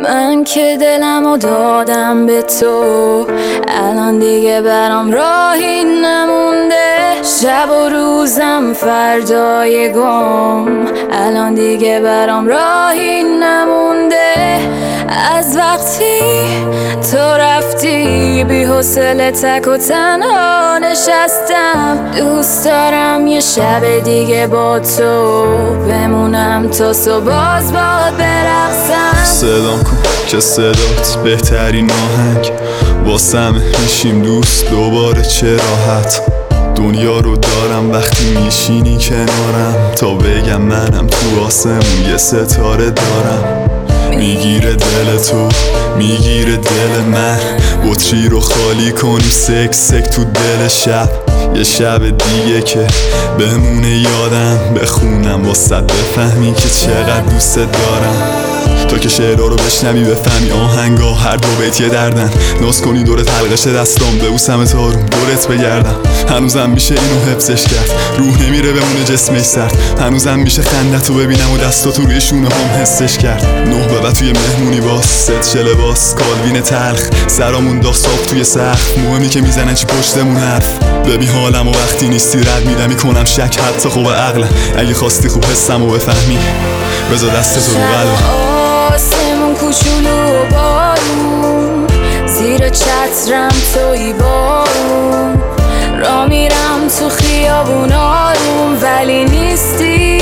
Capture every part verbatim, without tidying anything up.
من که دلمو دادم به تو، الان دیگه برام راهی نمونده. شب و روزم فردای گم، الان دیگه برام راهی نمونده. از وقتی تو رفتی بی حوصله تک و تنها نشستم. دوست دارم یه شب دیگه با تو بمونم تا صبح باز باد برقصم. صدام کن که صدات بهترین آهنگ واسمه، میشیم دوست دوباره چه راحت. دنیا رو دارم وقتی میشینی کنارم، تا بگم منم تو آسمون یه ستاره دارم. میگیره دل تو، میگیره دل من، بطری رو خالی کنیم سک سک تو دل شب. یه شب دیگه که بمونه یادم، بخونم واسه بفهمی که چقدر دوست دارم. تا که شعرها رو بشنوی بفهمی آهنگا هر دو بیت یه دردن. ناز کنی دورت حلقش دستام، ببوسم تارون دورت بگردم. هنوزم میشه اینو حفظش کرد، روح نمیره بمونه جسمش سرد. هنوزم میشه خندتو ببینم و دستاتو روی شونه هم حسش کرد. نه به بعد توی مهمونی باز ست شه لباس، کالوین تلخ سرامون داغ صاف توی سقف. مهمی که میزنن چی پشتمون حرف. ببین حالم و وقتی نیستی رد میدم، میکنم شک حتی خوب عقلم. اگه خواستی خوب حسم و بفهمی بذار دستتو رو قلبم. آسمون کوچولو و بارون، زیر چترم توی بارون. را میرم تو خیابون آروم ولی نیستی.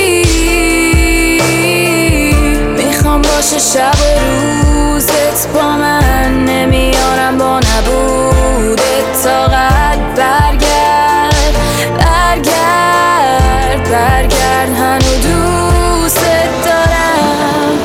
میخوام باشه شب و روزت با من، نمیارم با نبودت طاقت. برگرد برگرد برگرد، هنو دوست دارم.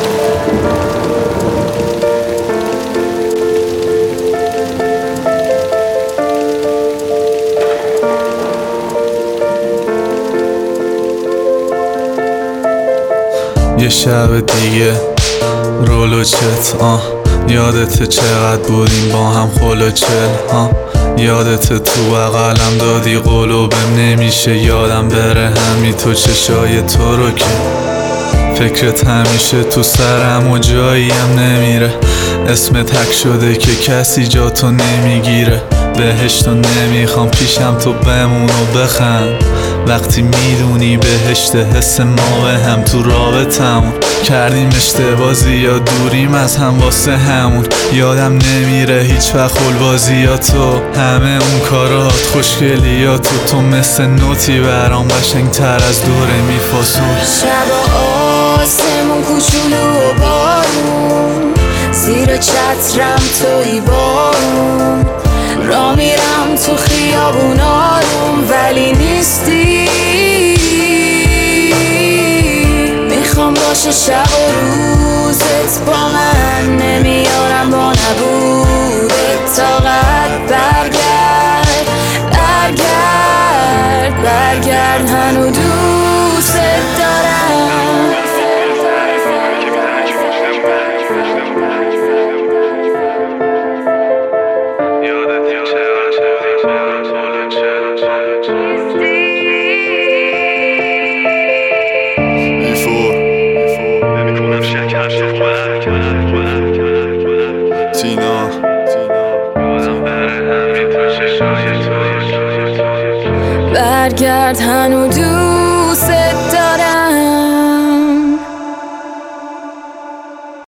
یه شب دیگه رولو چت آه یادت چقدر بودیم با هم خلو چل ها. یادت تو بغلم دادی قلوبم نمیشه یادم بره همی تو چشای تو رو که فکرت همیشه تو سرم و جاییم نمیره. اسم تک شده که کسی جا تو نمیگیره. بهشتو نمیخوام پیشم تو بمون و بخند، وقتی میدونی بهشت حس ما به هم تو رابطمون. کردیم اشتبازی یا دوریم از هم واسه همون. یادم نمیره هیچ وقت خلبازی یا تو، همه اون کارات خوشگلیاتو. تو مثل نوتی برام قشنگ تر از دوره میفاسون. شب آسمون کوچولو و بارون، زیر چترم توی بارون. را میرم تو خیابون آروم ولی نیستی. میخوام باشه شب و روزت با من، نمیارم با نبودت طاقت. برگرد برگرد برگرد، هنو دوست دارم. برگرد هنو دوست